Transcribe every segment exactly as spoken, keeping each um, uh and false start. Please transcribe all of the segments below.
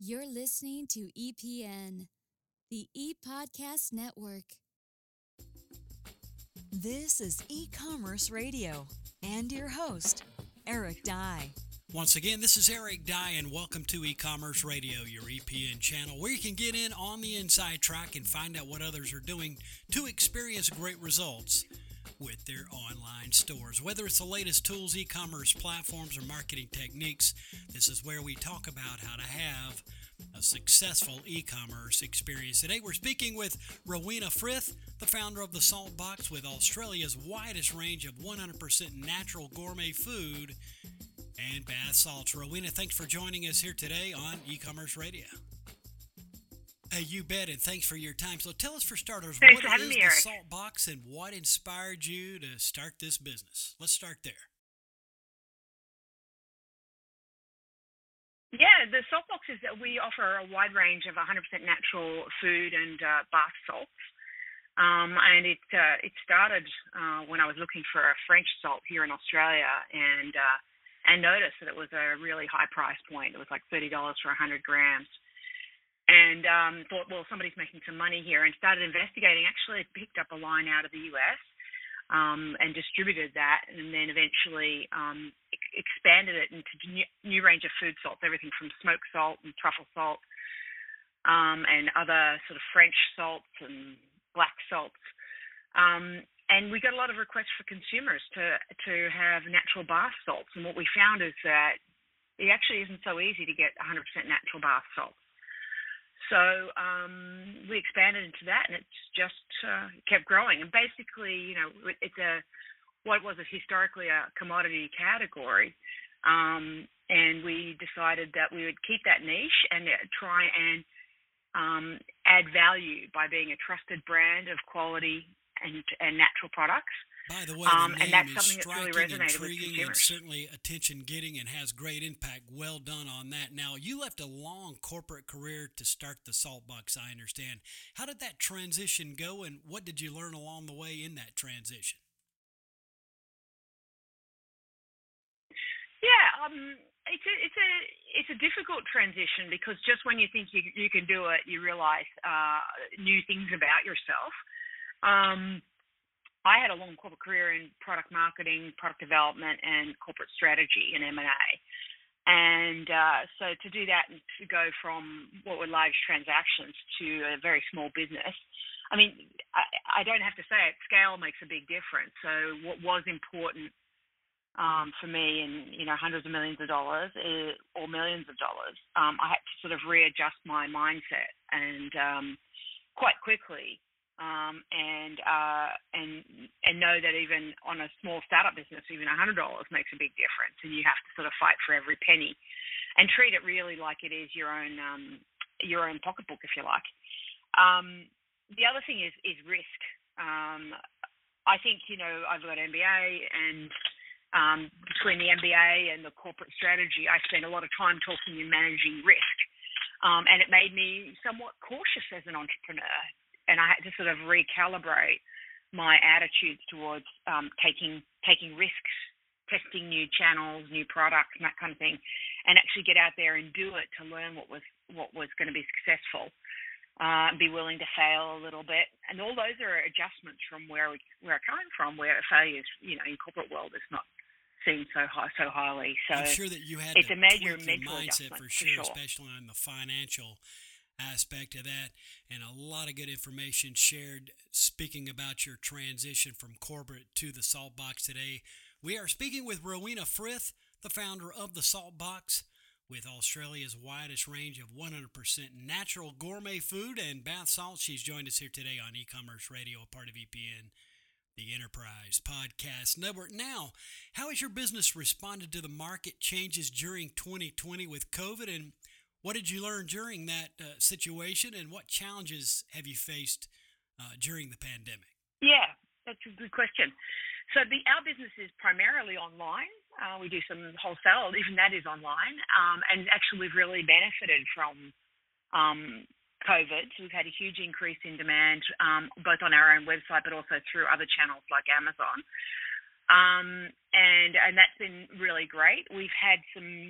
You're listening to E P N, the E-Podcast Network. This is E-Commerce Radio, and your host, Eric Dye. Once again, this is Eric Dye, and welcome to E-Commerce Radio, your E P N channel, where you can get in on the inside track and find out what others are doing to experience great results with their online stores. Whether it's the latest tools, e-commerce platforms, or marketing techniques, this is where we talk about how to have a successful e-commerce experience. Today we're speaking with Rowena Frith, the founder of The Salt Box, with Australia's widest range of one hundred percent natural gourmet food and bath salts. Rowena, thanks for joining us here today on E-Commerce Radio. Hey, you bet, and thanks for your time. So tell us, for starters, Thanks what for having is me, The Eric. Salt Box and what inspired you to start this business? Let's start there. Yeah, the salt box is that we offer a wide range of one hundred percent natural food and uh, bath salts. Um, and it uh, it started uh, when I was looking for a French salt here in Australia, and uh, and noticed that it was a really high price point. It was like thirty dollars for one hundred grams. And um, thought, well, somebody's making some money here, and started investigating. Actually picked up a line out of the U S um, and distributed that, and then eventually um, ex- expanded it into new, new range of food salts, everything from smoked salt and truffle salt um, and other sort of French salts and black salts. Um, and we got a lot of requests for consumers to to have natural bath salts. And what we found is that it actually isn't so easy to get one hundred percent natural bath salts. So um, we expanded into that, and it's just uh, kept growing. And basically, you know, it's a what was a historically a commodity category, um, and we decided that we would keep that niche and try and um, add value by being a trusted brand of quality and, and natural products. By the way, Um, the and name that's is something that's really striking, resonated with intriguing, and consumers. certainly attention-getting and has great impact. Well done on that. Now, you left a long corporate career to start the Salt Box, I understand. How did that transition go, and what did you learn along the way in that transition? Yeah, um, it's a it's a it's a difficult transition, because just when you think you you can do it, you realize uh, new things about yourself. Um, I had a long corporate career in product marketing, product development, and corporate strategy and M and A. And uh, so to do that and to go from what were large transactions to a very small business, I mean, I, I don't have to say it, scale makes a big difference. So what was important um, for me in, you know, hundreds of millions of dollars is, or millions of dollars, um, I had to sort of readjust my mindset and um, quite quickly. Um, and uh, and and know that even on a small startup business, even one hundred dollars makes a big difference, and you have to sort of fight for every penny, and treat it really like it is your own um, your own pocketbook, if you like. Um, the other thing is is risk. Um, I think, you know, I've got an M B A, and um, between the M B A and the corporate strategy, I spend a lot of time talking and managing risk, um, and it made me somewhat cautious as an entrepreneur. And I had to sort of recalibrate my attitudes towards um, taking taking risks, testing new channels, new products, and that kind of thing, and actually get out there and do it to learn what was what was going to be successful. Uh, be willing to fail a little bit, and all those are adjustments from where we where I'm coming from, where failure is, you know, in corporate world is not seen so high so highly. So I'm sure that you had it's to a major tweak your mental mindset adjustment for sure, for sure. especially on the financial aspect of that, and a lot of good information shared speaking about your transition from corporate to the Salt Box today. We are speaking with Rowena Frith, the founder of the Salt Box, with Australia's widest range of one hundred percent natural gourmet food and bath salts. She's joined us here today on E-Commerce Radio, a part of E P N, the Enterprise Podcast Network. Now, how has your business responded to the market changes during twenty twenty with COVID, and what did you learn during that uh, situation, and what challenges have you faced uh, during the pandemic? Yeah, that's a good question. So the, our business is primarily online. Uh, we do some wholesale, even that is online. Um, and actually we've really benefited from um, COVID. So we've had a huge increase in demand, um, both on our own website, but also through other channels like Amazon. Um, and, and that's been really great. We've had some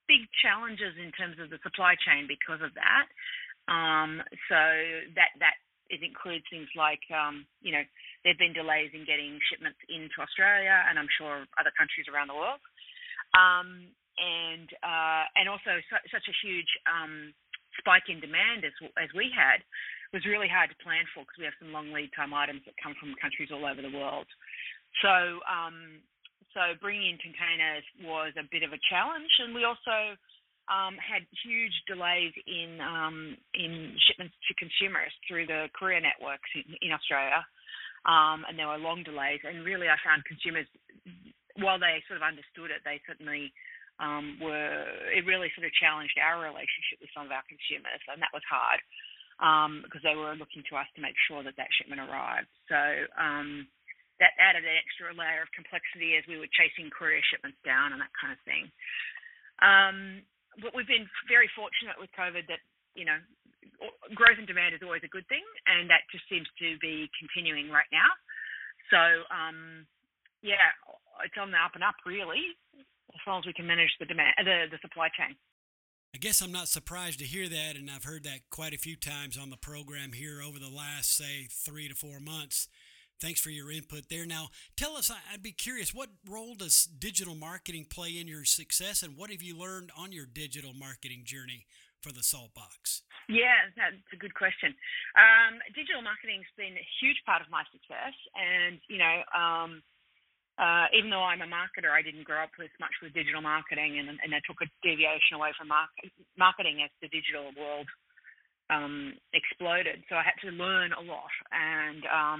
big challenges in terms of the supply chain because of that. Um, so that that it includes things like, um, you know, there have been delays in getting shipments into Australia, and I'm sure other countries around the world. Um, and uh, and also su- such a huge um, spike in demand as as we had was really hard to plan for because we have some long lead time items that come from countries all over the world. So um, so bringing in containers was a bit of a challenge, and we also um, had huge delays in um, in shipments to consumers through the courier networks in, in Australia, um, and there were long delays. And really, I found consumers, while they sort of understood it, they certainly um, were. It really sort of challenged our relationship with some of our consumers, and that was hard um, because they were looking to us to make sure that that shipment arrived. So. Um, That added an extra layer of complexity as we were chasing courier shipments down and that kind of thing. Um, but we've been very fortunate with COVID that, you know, growth and demand is always a good thing, and that just seems to be continuing right now. So, um, yeah, it's on the up and up, really, as long as we can manage the demand, the, the supply chain. I guess I'm not surprised to hear that, and I've heard that quite a few times on the program here over the last, say, three to four months. Thanks for your input there. Now, tell us, I'd be curious, what role does digital marketing play in your success, and what have you learned on your digital marketing journey for the Saltbox? Yeah, that's a good question. Um, digital marketing's been a huge part of my success, and, you know, um, uh, even though I'm a marketer, I didn't grow up with much with digital marketing, and, and I took a deviation away from market, marketing as the digital world um, exploded. So I had to learn a lot, and um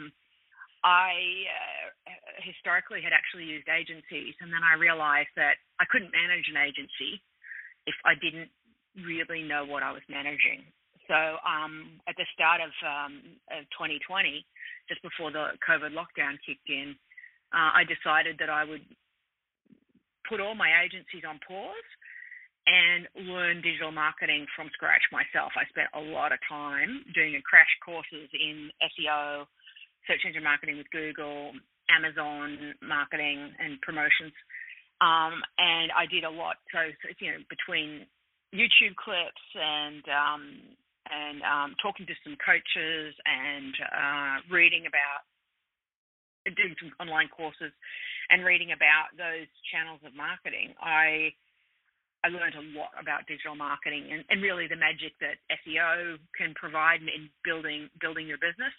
I uh, historically had actually used agencies, and then I realized that I couldn't manage an agency if I didn't really know what I was managing. So um, at the start of, um, of twenty twenty, just before the COVID lockdown kicked in, uh, I decided that I would put all my agencies on pause and learn digital marketing from scratch myself. I spent a lot of time doing a crash courses in S E O, search engine marketing with Google, Amazon marketing and promotions. Um, and I did a lot. So, so, you know, between YouTube clips and um, and um, talking to some coaches and uh, reading about, doing some online courses and reading about those channels of marketing, I I learned a lot about digital marketing and, and really the magic that S E O can provide in building building your business.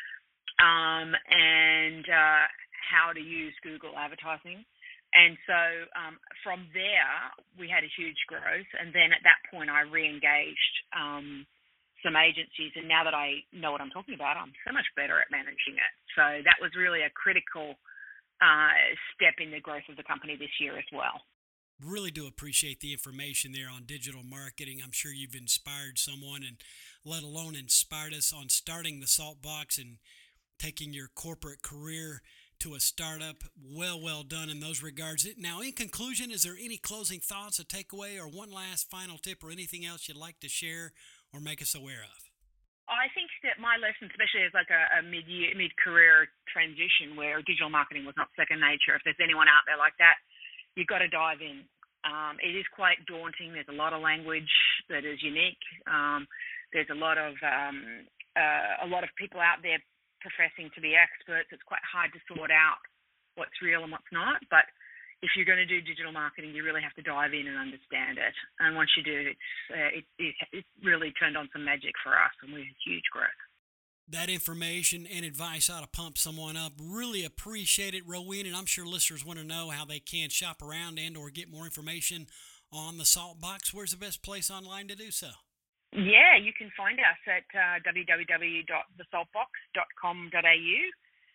Um, and uh, how to use Google advertising. And so um, from there, we had a huge growth. And then at that point, I re-engaged um, some agencies. And now that I know what I'm talking about, I'm so much better at managing it. So that was really a critical uh, step in the growth of the company this year as well. Really do appreciate the information there on digital marketing. I'm sure you've inspired someone, and let alone inspired us on starting the Saltbox and taking your corporate career to a startup. Well, well done in those regards. Now, in conclusion, is there any closing thoughts, a takeaway, or one last final tip or anything else you'd like to share or make us aware of? I think that my lesson, especially as like a, a mid-year, mid-career transition where digital marketing was not second nature, if there's anyone out there like that, you've got to dive in. Um, it is quite daunting. There's a lot of language that is unique. Um, there's a lot of um, uh, a lot of people out there professing to be experts. It's quite hard to sort out what's real and what's not. But if you're going to do digital marketing, you really have to dive in and understand it. And once you do, it's uh, it, it, it really turned on some magic for us, and we had huge growth. That information and advice ought to pump someone up. Really appreciate it, Rowena, and I'm sure listeners want to know how they can shop around and or get more information on the Saltbox. Where's the best place online to do so? Yeah, you can find us at uh, w w w dot the saltbox dot com dot a u.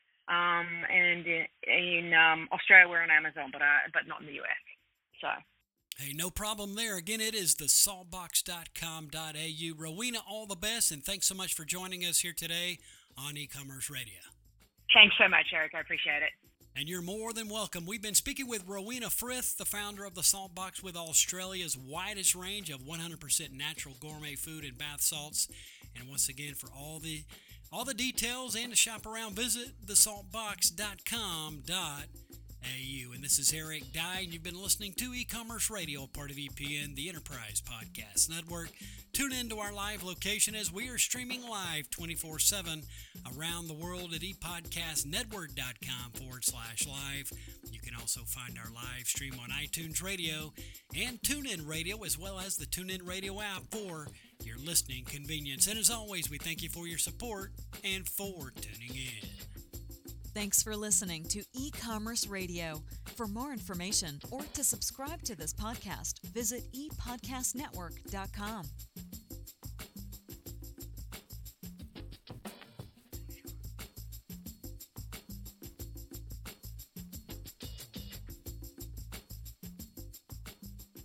Um, and in, in um, Australia, we're on Amazon, but uh, but not in the U S. So. Hey, no problem there. Again, it is the saltbox dot com dot a u. Rowena, all the best, and thanks so much for joining us here today on E-Commerce Radio. Thanks so much, Eric. I appreciate it. And you're more than welcome. We've been speaking with Rowena Frith, the founder of the Saltbox, with Australia's widest range of one hundred percent natural gourmet food and bath salts. And once again, for all the all the details and to shop around, visit the saltbox dot com dot A U. And this is Eric Dye, and you've been listening to E-Commerce Radio, part of E P N, the Enterprise Podcast Network. Tune in to our live location as we are streaming live twenty-four seven around the world at epodcastnetwork.com forward slash live. You can also find our live stream on iTunes Radio and TuneIn Radio, as well as the TuneIn Radio app for your listening convenience. And as always, we thank you for your support and for tuning in. Thanks for listening to E-Commerce Radio. For more information or to subscribe to this podcast, visit e podcast network dot com.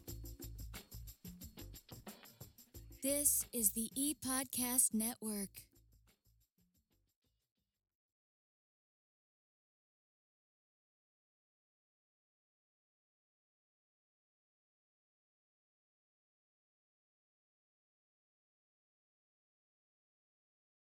This is the E-Podcast Network.